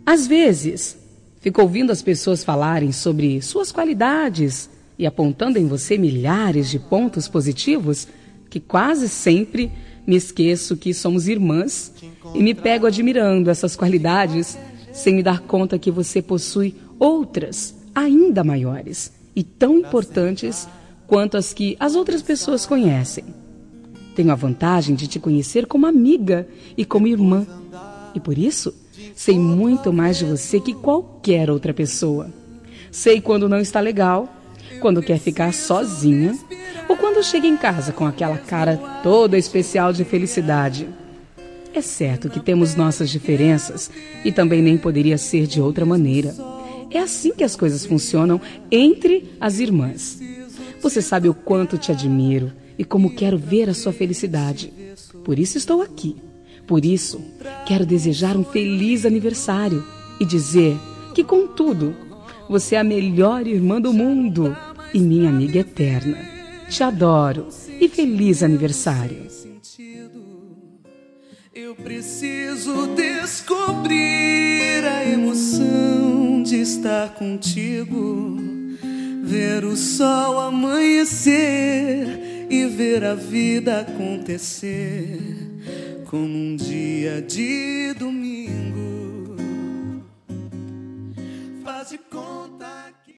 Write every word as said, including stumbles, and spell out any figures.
Às vezes, fico ouvindo as pessoas falarem sobre suas qualidades e apontando em você milhares de pontos positivos que quase sempre me esqueço que somos irmãs e me pego admirando essas qualidades sem me dar conta que você possui outras ainda maiores e tão importantes quanto as que as outras pessoas conhecem. Tenho a vantagem de te conhecer como amiga e como irmã, e por isso sei muito mais de você que qualquer outra pessoa. Sei quando não está legal, quando quer ficar sozinha ou quando chega em casa com aquela cara toda especial de felicidade. É certo que temos nossas diferenças e também nem poderia ser de outra maneira. É assim que as coisas funcionam entre as irmãs. Você sabe o quanto te admiro e como quero ver a sua felicidade. Por isso estou aqui. Por isso, quero desejar um feliz aniversário e dizer que, contudo, você é a melhor irmã do mundo e minha amiga eterna. Te adoro e feliz aniversário. Eu preciso descobrir a emoção de estar contigo, ver o sol amanhecer e ver a vida acontecer como um dia de domingo. Faz de conta